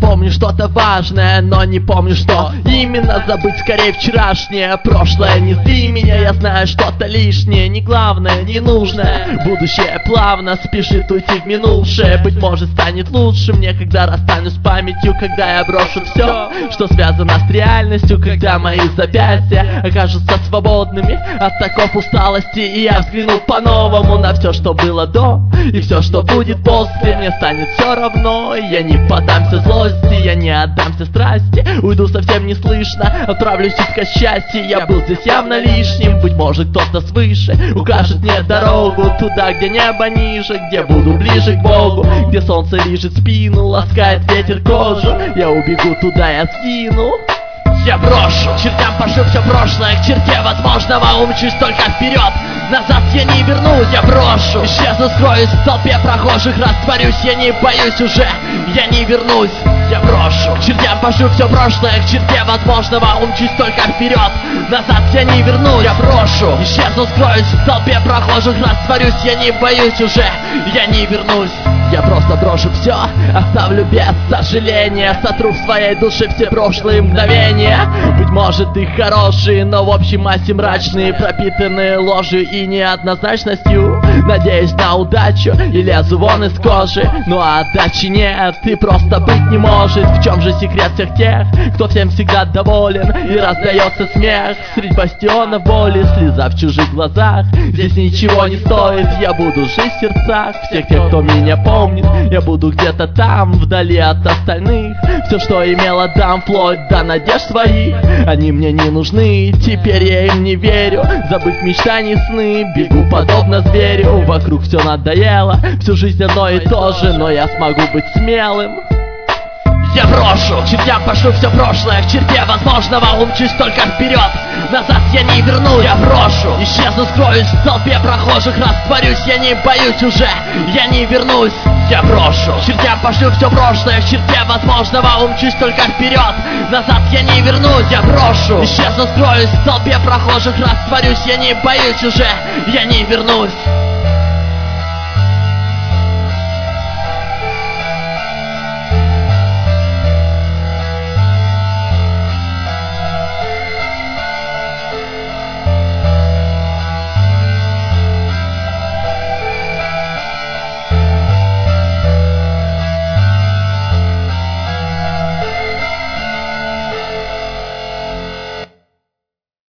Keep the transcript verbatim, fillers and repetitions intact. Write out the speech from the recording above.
помню что-то важное, но не помню что именно. Забыть скорее вчерашнее, прошлое не зли меня. Я знаю что-то лишнее, не главное, не нужное. Будущее плавно спешит уйти в минувшее. Быть может станет лучше мне, когда расстанусь с памятью, когда я брошу все, что связано с реальностью, когда мои запястья окажутся свободными от оков усталости, и я взгляну по-новому на все, что было до, и все, что будет после. Мне станет все равно, я не поддамся злости, я не отдамся страсти, уйду совсем неслышно, отправлюсь искать счастье. Я был здесь явно лишним, быть может кто-то свыше укажет мне дорогу туда, где небо ниже, где буду ближе к Богу, где солнце лижет спину, ласкает ветер кожу. Я убегу туда, я сгину. Я брошу, чертям пошлю все прошлое, к черте возможного умчусь только вперед. Назад я не вернусь, я брошу, исчезну, скроюсь в толпе прохожих, растворюсь, я не боюсь уже, я не вернусь. Я брошу, к чертям пошлю все прошлое, к черте возможного умчусь только вперед. Назад я не вернусь, я брошу, исчезну, скроюсь в толпе прохожих, растворюсь, я не боюсь уже, я не вернусь. Я просто брошу все, оставлю без сожаления, сотру в своей душе все прошлые мгновения. Быть может их хорошие, но в общей массе мрачные, пропитанные ложью и неоднозначностью. Надеюсь на удачу и лезу вон из кожи, ну а отдачи нет, и просто быть не может. В чем же секрет всех тех, кто всем всегда доволен, и раздается смех средь бастиона боли, слеза в чужих глазах здесь ничего не стоит. Я буду жить в сердцах всех тех, кто меня помнит. Я буду где-то там, вдали от остальных. Все, что имел, отдам, вплоть до надежд своих. Они мне не нужны, теперь я им не верю. Забыв мечтаний сны, бегу подобно зверю. Вокруг все надоело, всю жизнь одно и то же, но я смогу быть смелым. Я брошу, к чертям пошлю все прошлое, к черте возможного умчусь только вперед. Назад я не вернусь, я брошу, исчезну, скроюсь в толпе прохожих, растворюсь, я не боюсь уже, я не вернусь. Я брошу, к чертям пошлю все прошлое, к черте возможного умчусь только вперед. Назад я не вернусь, я брошу, исчезну, скроюсь в толпе прохожих, растворюсь, я не боюсь уже, я не вернусь.